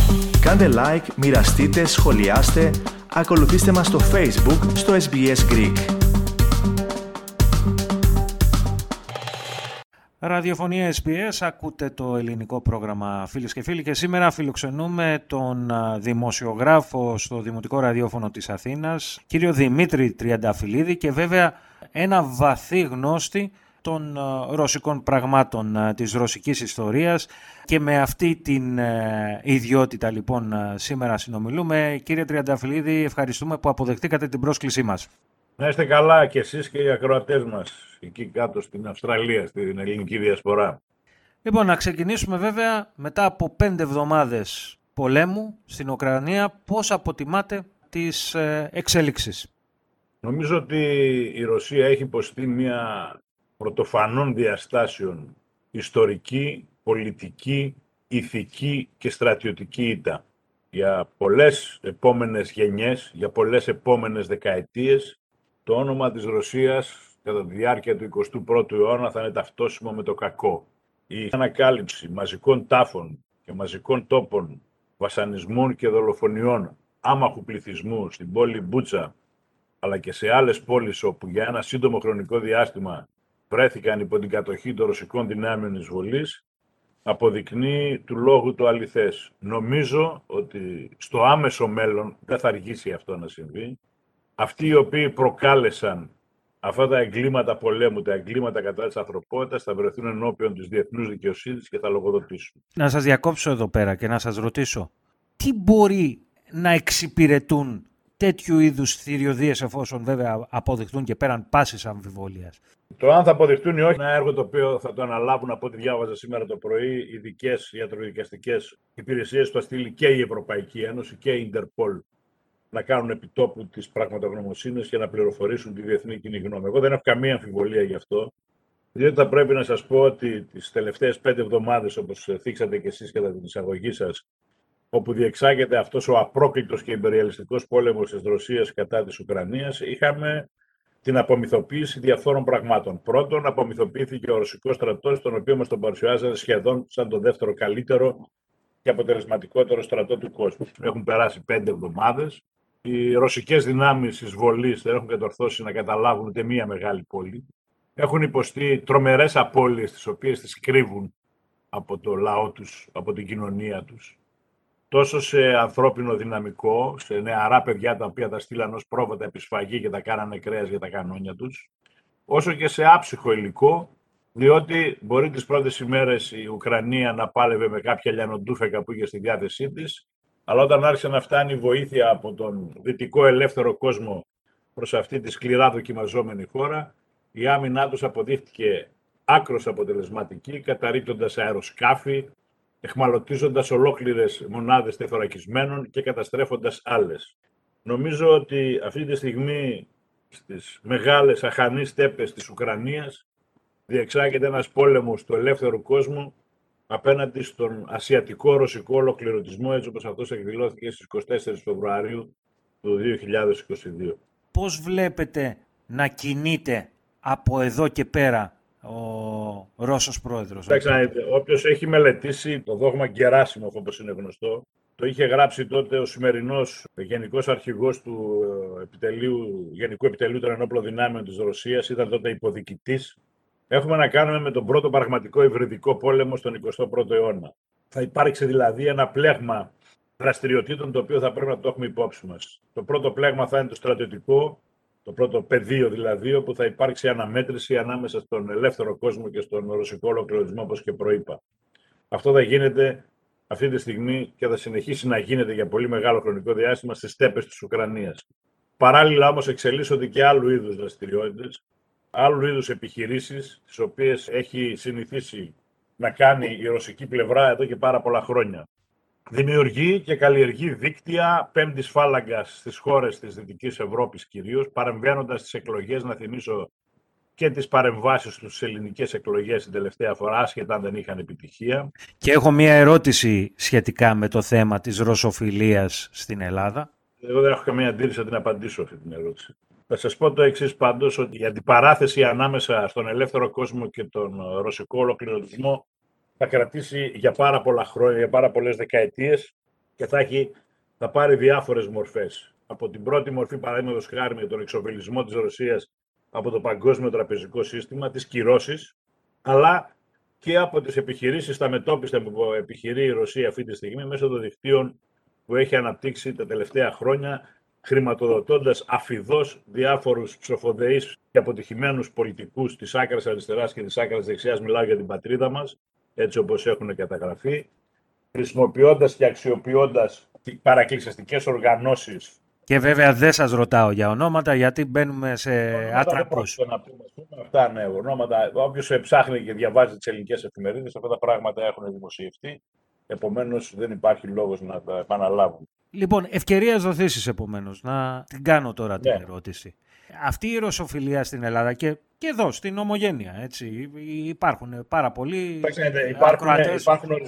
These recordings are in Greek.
Κάντε like, μοιραστείτε, σχολιάστε, ακολουθήστε μας στο Facebook, στο SBS Greek. Ραδιοφωνία SBS, ακούτε το ελληνικό πρόγραμμα φίλες και φίλοι και σήμερα φιλοξενούμε τον δημοσιογράφο στο Δημοτικό Ραδιόφωνο της Αθήνας, κύριο Δημήτρη Τριανταφυλλίδη και βέβαια ένα βαθύ γνώστη των ρωσικών πραγμάτων, της ρωσικής ιστορίας και με αυτή την ιδιότητα λοιπόν σήμερα συνομιλούμε. Κύριε Τριανταφυλλίδη, ευχαριστούμε που αποδεχτήκατε την πρόσκλησή μας. Να είστε καλά και εσείς και οι ακροατές μας εκεί κάτω στην Αυστραλία, στην ελληνική διασπορά. Λοιπόν, να ξεκινήσουμε βέβαια μετά από 5 εβδομάδες πολέμου στην Ουκρανία. Πώς αποτιμάτε τις εξέλιξεις? Νομίζω ότι η Ρωσία έχει υποστεί μια πρωτοφανών διαστάσεων ιστορική, πολιτική, ηθική και στρατιωτική ήττα. Για πολλές επόμενες γενιές, για πολλές επόμενες δεκαετίες, το όνομα της Ρωσίας κατά τη διάρκεια του 21ου αιώνα θα είναι ταυτόσιμο με το κακό. Η ανακάλυψη μαζικών τάφων και μαζικών τόπων, βασανισμών και δολοφονιών άμαχου πληθυσμού στην πόλη Μπούτσα, αλλά και σε άλλες πόλεις όπου για ένα σύντομο χρονικό διάστημα βρέθηκαν υπό την κατοχή των ρωσικών δυνάμεων εισβολής, αποδεικνύει του λόγου το αληθές. Νομίζω ότι στο άμεσο μέλλον δεν θα αργήσει αυτό να συμβεί. Αυτοί οι οποίοι προκάλεσαν αυτά τα εγκλήματα πολέμου, τα εγκλήματα κατά της ανθρωπότητας, θα βρεθούν ενώπιον της διεθνούς δικαιοσύνης και θα λογοδοτήσουν. Να σας διακόψω εδώ πέρα και να σας ρωτήσω, τι μπορεί να εξυπηρετούν τέτοιου είδους θηριωδίες, εφόσον βέβαια αποδειχτούν και πέραν πάσης αμφιβολίας? Το αν θα αποδειχτούν ή όχι, ένα έργο το οποίο θα το αναλάβουν, από ό,τι διάβαζα σήμερα το πρωί, ειδικές ιατροδικαστικές υπηρεσίες, το στείλει και η Ευρωπαϊκή Ένωση και η Ιντερπολ, να κάνουν επιτόπου τις πραγματογνωμοσύνες και να πληροφορήσουν τη διεθνή κοινή γνώμη. Εγώ δεν έχω καμία αμφιβολία γι' αυτό, διότι θα πρέπει να σας πω ότι τις τελευταίες 5 εβδομάδες, όπως θίξατε και εσείς κατά την εισαγωγή σας, όπου διεξάγεται αυτός ο απρόκλητος και ιμπεριαλιστικός πόλεμος της Ρωσίας κατά της Ουκρανίας, είχαμε την απομυθοποίηση διαφόρων πραγμάτων. Πρώτον, απομυθοποιήθηκε ο ρωσικός στρατός, τον οποίο μας τον παρουσιάζανε σχεδόν σαν το δεύτερο καλύτερο και αποτελεσματικότερο στρατό του κόσμου. Έχουν περάσει 5 εβδομάδες. Οι ρωσικές δυνάμεις εισβολής δεν έχουν κατορθώσει να καταλάβουν ούτε μία μεγάλη πόλη. Έχουν υποστεί τρομερές απώλειες, τις οποίες τις κρύβουν από το λαό τους, από την κοινωνία τους. Τόσο σε ανθρώπινο δυναμικό, σε νεαρά παιδιά τα οποία τα στείλαν ως πρόβατα επισφαγή και τα κάνανε κρέας για τα κανόνια τους, όσο και σε άψυχο υλικό, διότι μπορεί τις πρώτες ημέρες η Ουκρανία να πάλευε με κάποια λιανοντούφεκα που είχε στη διάθεσή της, αλλά όταν άρχισε να φτάνει βοήθεια από τον δυτικό ελεύθερο κόσμο προς αυτή τη σκληρά δοκιμαζόμενη χώρα, η άμυνά τους αποδείχτηκε άκρως αποτελεσματική, καταρρίπτοντας αεροσκάφη, εχμαλωτίζοντας ολόκληρες μονάδες τεθωρακισμένων και καταστρέφοντας άλλες. Νομίζω ότι αυτή τη στιγμή στις μεγάλες αχανείς στέπες της Ουκρανίας διεξάγεται ένας πόλεμος του ελεύθερου κόσμου απέναντι στον ασιατικό ρωσικό ολοκληρωτισμό, έτσι όπως αυτός εκδηλώθηκε στις 24 Φεβρουαρίου του 2022. Πώς βλέπετε να κινείται από εδώ και πέρα ο Ρώσος πρόεδρος? Όποιος έχει μελετήσει το δόγμα Γκεράσιμοφ, όπως είναι γνωστό, το είχε γράψει τότε ο σημερινός γενικός αρχηγός του Γενικού Επιτελείου των Ενόπλων Δυνάμεων της Ρωσίας, ήταν τότε υποδιοικητής. Έχουμε να κάνουμε με τον πρώτο πραγματικό υβριδικό πόλεμο στον 21ο αιώνα. Θα υπάρξει δηλαδή ένα πλέγμα δραστηριοτήτων το οποίο θα πρέπει να το έχουμε υπόψη μας. Το πρώτο πλέγμα θα είναι το στρατιωτικό, το πρώτο πεδίο δηλαδή, όπου θα υπάρξει αναμέτρηση ανάμεσα στον ελεύθερο κόσμο και στον ρωσικό ολοκληρωτισμό, όπως και προείπα. Αυτό θα γίνεται αυτή τη στιγμή και θα συνεχίσει να γίνεται για πολύ μεγάλο χρονικό διάστημα στις στέπες της Ουκρανίας. Παράλληλα όμως εξελίσσονται και άλλου είδους δραστηριότητες, άλλου είδους επιχειρήσεις, τις οποίες έχει συνηθίσει να κάνει η ρωσική πλευρά εδώ και πάρα πολλά χρόνια. Δημιουργεί και καλλιεργεί δίκτυα πέμπτης φάλαγγας στις χώρες της Δυτικής Ευρώπης κυρίως, παρεμβαίνοντας στις εκλογές, να θυμίσω και τις παρεμβάσεις τους στις ελληνικές εκλογές την τελευταία φορά, άσχετα αν δεν είχαν επιτυχία. Και έχω μία ερώτηση σχετικά με το θέμα της ρωσοφιλίας στην Ελλάδα. Εγώ δεν έχω καμία αντίρρηση να την απαντήσω αυτή την ερώτηση. Θα σας πω το εξής πάντως, ότι η αντιπαράθεση ανάμεσα στον ελεύθερο κόσμο και τον ρωσικό ολοκληρωτισμό θα κρατήσει για πάρα πολλά χρόνια, για πάρα πολλές δεκαετίες και θα πάρει διάφορες μορφές. Από την πρώτη μορφή, παραδείγματος χάρη, με τον εξοβελισμό της Ρωσίας από το παγκόσμιο τραπεζικό σύστημα, τις κυρώσεις, αλλά και από τις επιχειρήσεις, τα μετώπιστα που επιχειρεί η Ρωσία αυτή τη στιγμή μέσω των δικτύων που έχει αναπτύξει τα τελευταία χρόνια, χρηματοδοτώντας αφιδώς διάφορους ψοφοδεείς και αποτυχημένους πολιτικούς της άκρας αριστεράς και της άκρας δεξιάς, μιλάω για την πατρίδα μας, έτσι όπως έχουν καταγραφεί, χρησιμοποιώντας και αξιοποιώντας παρακλησιαστικές οργανώσεις. Και βέβαια δεν σας ρωτάω για ονόματα, γιατί μπαίνουμε σε άτρακους. Αυτά είναι ονόματα. Όποιος ψάχνει και διαβάζει τις ελληνικές εφημερίδες, αυτά τα πράγματα έχουν δημοσιευτεί. Επομένως, δεν υπάρχει λόγος να τα επαναλάβουν. Λοιπόν, ευκαιρίας δοθήσεις επομένως, να την κάνω τώρα την ερώτηση. Αυτή η ρωσοφιλία στην Ελλάδα και εδώ, στην Ομογένεια, έτσι, υπάρχουν πάρα πολλοί ακροατές.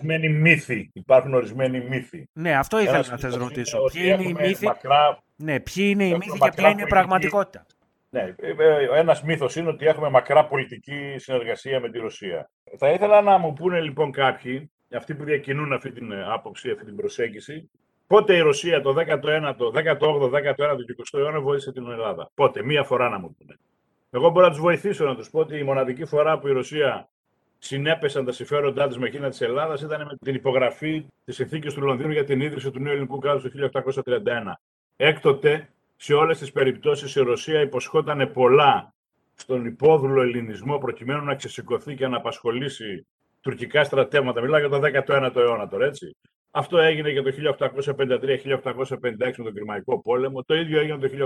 Υπάρχουν ορισμένοι μύθοι. Ναι, αυτό ήθελα να θες ρωτήσω. Ποιοι είναι οι μύθοι, ποιοι είναι οι μύθοι και ποια είναι η πραγματικότητα. Ναι, ένας μύθος είναι ότι έχουμε μακρά πολιτική συνεργασία με τη Ρωσία. Θα ήθελα να μου πούνε λοιπόν κάποιοι, αυτοί που διακινούν αυτή την άποψη, αυτή την προσέγγιση, πότε η Ρωσία το 18ο, 19ο και 20ο αιώνα βοήθησε την Ελλάδα. Πότε, μία φορά να μου πούνε. Εγώ μπορώ να τους βοηθήσω να τους πω ότι η μοναδική φορά που η Ρωσία συνέπεσαν τα συμφέροντά της με εκείνα της Ελλάδας ήταν με την υπογραφή της συνθήκης του Λονδίνου για την ίδρυση του νέου ελληνικού κράτους το 1831. Έκτοτε, σε όλες τις περιπτώσεις, η Ρωσία υποσχόταν πολλά στον υπόδουλο ελληνισμό προκειμένου να ξεσηκωθεί και να απασχολήσει τουρκικά στρατεύματα. Μιλάω για το 19ο αιώνα τώρα, έτσι. Αυτό έγινε και το 1853-1856 με τον Κρημαϊκό Πόλεμο. Το ίδιο έγινε το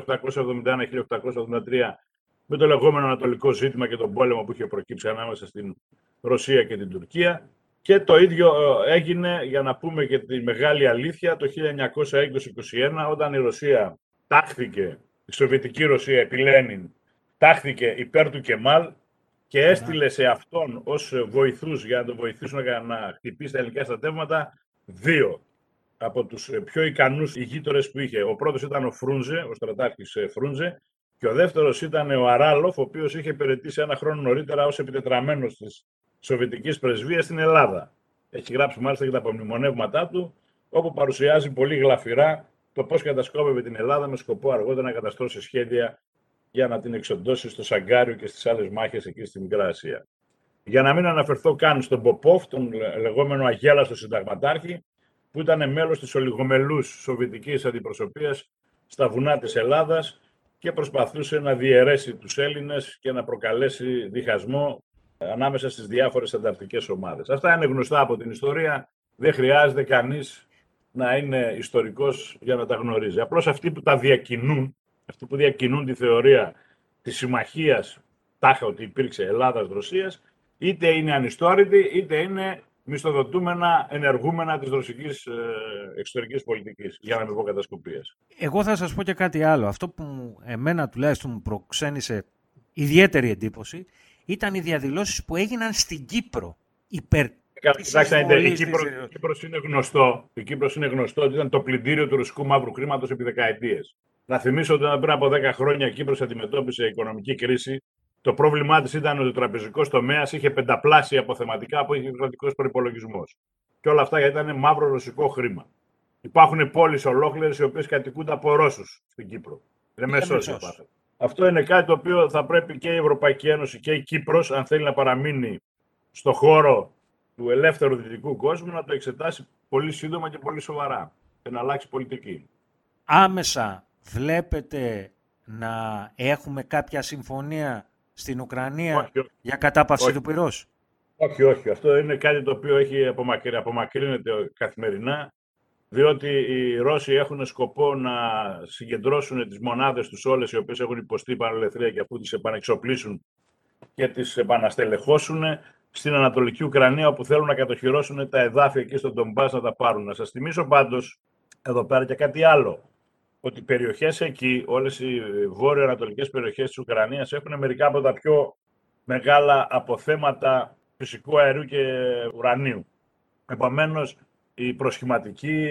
1871-1873 με το λεγόμενο Ανατολικό ζήτημα και τον πόλεμο που είχε προκύψει ανάμεσα στην Ρωσία και την Τουρκία. Και το ίδιο έγινε, για να πούμε και τη μεγάλη αλήθεια, το 1920-21, όταν η Ρωσία τάχθηκε, η Σοβιετική Ρωσία επί Λένιν, τάχθηκε υπέρ του Κεμάλ και έστειλε σε αυτόν ως βοηθούς για να τον βοηθήσουν να χτυπήσει τα ελληνικά στρατεύματα δύο από τους πιο ικανούς ηγείτορες που είχε. Ο πρώτος ήταν ο Φρούντζε, ο στρατάρχης Φρούντζε, και ο δεύτερος ήταν ο Αράλοφ, ο οποίος είχε υπηρετήσει ένα χρόνο νωρίτερα ως επιτετραμένος της Σοβιετικής Πρεσβείας στην Ελλάδα. Έχει γράψει μάλιστα και τα απομνημονεύματά του, όπου παρουσιάζει πολύ γλαφυρά το πώς κατασκόπευε την Ελλάδα με σκοπό αργότερα να καταστρώσει σχέδια για να την εξοντώσει στο Σαγκάριο και στις άλλες μάχες εκεί στη Μικρά Ασία. Για να μην αναφερθώ καν στον Ποπόφ, τον λεγόμενο αγέλαστο συνταγματάρχη, που ήταν μέλος της ολιγομελούς σοβιετικής αντιπροσωπείας στα βουνά της Ελλάδας και προσπαθούσε να διαιρέσει τους Έλληνες και να προκαλέσει διχασμό ανάμεσα στις διάφορες ανταρτικές ομάδες. Αυτά είναι γνωστά από την ιστορία, δεν χρειάζεται κανείς να είναι ιστορικός για να τα γνωρίζει. Απλώς αυτοί που τα διακινούν, αυτοί που διακινούν τη θεωρία της συμμαχίας, τάχα ότι υπήρξε Ελλάδας-Ρωσίας, είτε είναι ανιστόρητοι, είτε είναι μισθοδοτούμενα ενεργούμενα της ρωσικής εξωτερικής πολιτικής, για να μην πω κατασκοπίας. Εγώ θα σας πω και κάτι άλλο. Αυτό που εμένα τουλάχιστον μου προξένησε ιδιαίτερη εντύπωση ήταν οι διαδηλώσεις που έγιναν στην Κύπρο υπέρ. Κοιτάξτε, η Κύπρος είναι γνωστό ότι ήταν το πλυντήριο του ρωσικού μαύρου χρήματος επί δεκαετίες. Να θυμίσω ότι πριν από 10 χρόνια η Κύπρος αντιμετώπισε οικονομική κρίση. Το πρόβλημά της ήταν ότι ο τραπεζικός τομέας είχε πενταπλάσια αποθεματικά από είχε ο κρατικός προϋπολογισμός. Και όλα αυτά ήταν μαύρο ρωσικό χρήμα. Υπάρχουν πόλεις ολόκληρες οι οποίες κατοικούνται από Ρώσους στην Κύπρο. Είναι μεσός. Αυτό είναι κάτι το οποίο θα πρέπει και η Ευρωπαϊκή Ένωση και η Κύπρος, αν θέλει να παραμείνει στο χώρο του ελεύθερου δυτικού κόσμου, να το εξετάσει πολύ σύντομα και πολύ σοβαρά και να αλλάξει πολιτική. Άμεσα βλέπετε να έχουμε κάποια συμφωνία στην Ουκρανία για κατάπαυση του πυρός? Όχι. Αυτό είναι κάτι το οποίο απομακρύνεται καθημερινά, διότι οι Ρώσοι έχουν σκοπό να συγκεντρώσουν τις μονάδες τους όλες οι οποίες έχουν υποστεί παραλευθερία και αφού τις επανεξοπλίσουν και τις επαναστελεχώσουν στην Ανατολική Ουκρανία, όπου θέλουν να κατοχυρώσουν τα εδάφια εκεί στον Ντομπάς να τα πάρουν. Να σας θυμίσω πάντως εδώ πέρα και κάτι άλλο, ότι οι περιοχές εκεί, όλες οι βόρειο-ανατολικές περιοχές της Ουκρανίας έχουν μερικά από τα πιο μεγάλα αποθέματα φυσικού αερίου και ουρανίου. Επομένως, η προσχηματική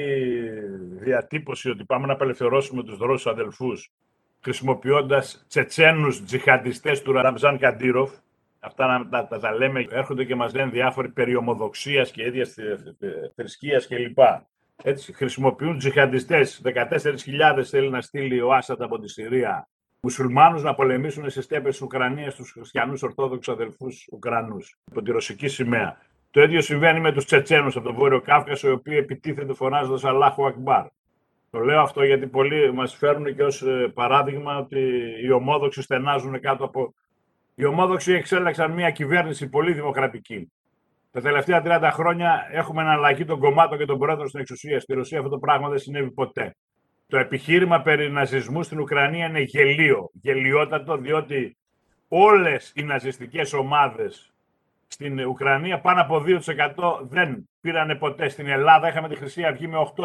διατύπωση ότι πάμε να απελευθερώσουμε τους Ρώσους αδελφούς χρησιμοποιώντας Τσετσένους τζιχαντιστές του Ραμζάν Καντήροφ, αυτά να τα λέμε, έρχονται και μας λένε διάφοροι περί ομοδοξίας και ίδιας θρησκείας κλπ. Έτσι, χρησιμοποιούν τζιχαντιστές. 14.000 θέλει να στείλει ο Άσαντ από τη Συρία. Μουσουλμάνους να πολεμήσουν στις στέπες της Ουκρανίας τους χριστιανούς Ορθόδοξους αδελφούς Ουκρανούς υπό τη ρωσική σημαία. Το ίδιο συμβαίνει με τους Τσετσένους από τον Βόρειο Κάφκασο, οι οποίοι επιτίθενται φωνάζοντας Αλάχου Ακμπάρ. Το λέω αυτό γιατί πολλοί μας φέρνουν και ως παράδειγμα ότι οι ομόδοξοι στενάζουν κάτω από. Οι ομόδοξοι εξέλεξαν μια κυβέρνηση πολύ δημοκρατική. Τα τελευταία 30 χρόνια έχουμε εναλλαγή των κομμάτων και των πρόεδρων στην εξουσία. Στη Ρωσία αυτό το πράγμα δεν συνέβη ποτέ. Το επιχείρημα περί ναζισμού στην Ουκρανία είναι γελίο. Γελιότατο, διότι όλες οι ναζιστικές ομάδες στην Ουκρανία πάνω από 2% δεν πήρανε ποτέ. Στην Ελλάδα είχαμε τη Χρυσή Αυγή με 8%.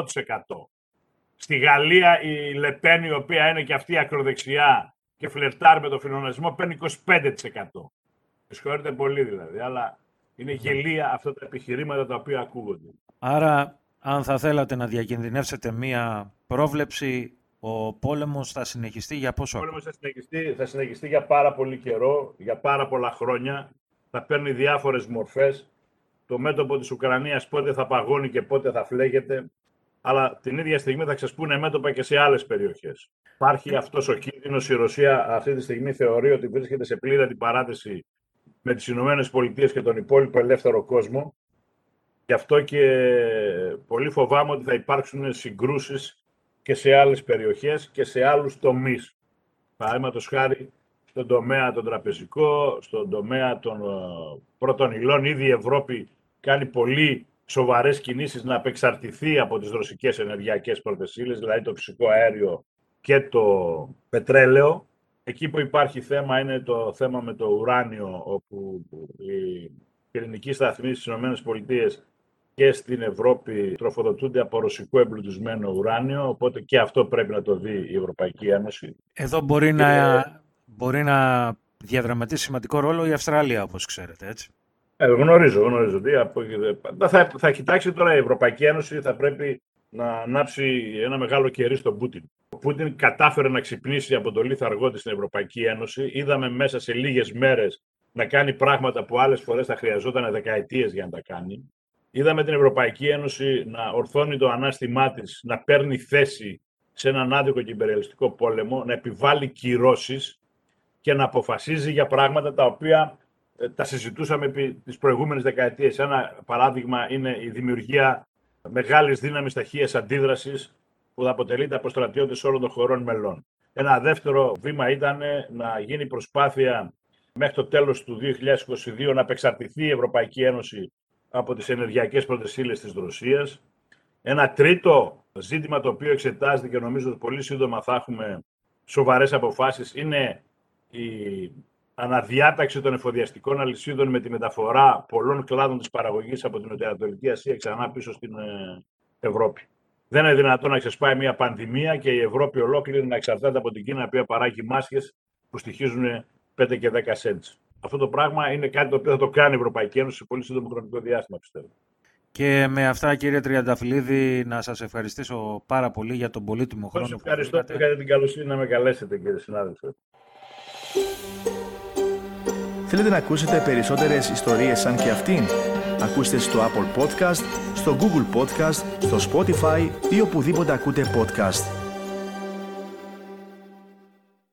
Στη Γαλλία η Λεπέν, η οποία είναι και αυτή ακροδεξιά και φλερτάρει με τον φιλοναζισμό, παίρνει 25%. Συγχωρείτε πολύ δηλαδή, αλλά είναι γελία αυτά τα επιχειρήματα τα οποία ακούγονται. Άρα, αν θα θέλατε να διακινδυνεύσετε μία πρόβλεψη, ο πόλεμος θα συνεχιστεί για πόσο? Ο πόλεμος θα συνεχιστεί για πάρα πολύ καιρό, για πάρα πολλά χρόνια. Θα παίρνει διάφορες μορφές. Το μέτωπο της Ουκρανίας πότε θα παγώνει και πότε θα φλέγεται. Αλλά την ίδια στιγμή θα ξεσπούνε μέτωπα και σε άλλες περιοχές. Υπάρχει αυτός ο κίνδυνος. Η Ρωσία αυτή τη στιγμή θεωρεί ότι βρίσκεται σε πλήρη αντιπαράθεση με τις Ηνωμένες Πολιτείες και τον υπόλοιπο ελεύθερο κόσμο. Γι' αυτό και πολύ φοβάμαι ότι θα υπάρξουν συγκρούσεις και σε άλλες περιοχές και σε άλλους τομείς. Παραδείγματος χάρη στον τομέα τον τραπεζικό, στον τομέα των πρώτων υλών. Ήδη η Ευρώπη κάνει πολύ σοβαρές κινήσεις να απεξαρτηθεί από τις ρωσικές ενεργειακές πρώτες ύλες, δηλαδή το φυσικό αέριο και το πετρέλαιο. Εκεί που υπάρχει θέμα είναι το θέμα με το ουράνιο, όπου οι πυρηνικοί σταθμοί στις ΗΠΑ και στην Ευρώπη τροφοδοτούνται από ρωσικό εμπλουτισμένο ουράνιο, οπότε και αυτό πρέπει να το δει η Ευρωπαϊκή Ένωση. Εδώ μπορεί να διαδραματίσει σημαντικό ρόλο η Αυστραλία, όπως ξέρετε, έτσι. Γνωρίζω. Θα κοιτάξει τώρα η Ευρωπαϊκή Ένωση, θα πρέπει να ανάψει ένα μεγάλο κερί στον Πούτιν. Ο Πούτιν κατάφερε να ξυπνήσει από το λίθαργό της στην Ευρωπαϊκή Ένωση. Είδαμε μέσα σε λίγες μέρες να κάνει πράγματα που άλλες φορές θα χρειαζόταν δεκαετίες για να τα κάνει. Είδαμε την Ευρωπαϊκή Ένωση να ορθώνει το ανάστημά της, να παίρνει θέση σε έναν άδικο και υπεριαλιστικό πόλεμο, να επιβάλλει κυρώσεις και να αποφασίζει για πράγματα τα οποία τα συζητούσαμε επί τις προηγούμενες δεκαετίες. Ένα παράδειγμα είναι η δημιουργία μεγάλης δύναμης ταχείας αντίδρασης που θα αποτελείται από στρατιώτες όλων των χωρών μελών. Ένα δεύτερο βήμα ήταν να γίνει προσπάθεια μέχρι το τέλος του 2022 να απεξαρτηθεί η Ευρωπαϊκή Ένωση από τις ενεργειακές πρώτες ύλες της Ρωσίας. Ένα τρίτο ζήτημα το οποίο εξετάζεται και νομίζω ότι πολύ σύντομα θα έχουμε σοβαρές αποφάσεις είναι η αναδιάταξη των εφοδιαστικών αλυσίδων με τη μεταφορά πολλών κλάδων της παραγωγής από την Νοτιοανατολική Ασία ξανά πίσω στην Ευρώπη. Δεν είναι δυνατόν να ξεσπάει μια πανδημία και η Ευρώπη ολόκληρη να εξαρτάται από την Κίνα, η οποία παράγει μάσκες που στοιχίζουν 5 και 10 cents. Αυτό το πράγμα είναι κάτι το οποίο θα το κάνει η Ευρωπαϊκή Ένωση σε πολύ σύντομο χρονικό διάστημα, πιστεύω. Και με αυτά, κύριε Τριανταφυλλίδη, να σας ευχαριστήσω πάρα πολύ για τον πολύτιμο χρόνο. Σας ευχαριστώ που είχατε την καλοσύνη να με καλέσετε, κύριε συνάδελφε. Θέλετε να ακούσετε περισσότερες ιστορίες σαν και αυτήν? Ακούστε στο Apple Podcast, στο Google Podcast, στο Spotify ή οπουδήποτε ακούτε podcast.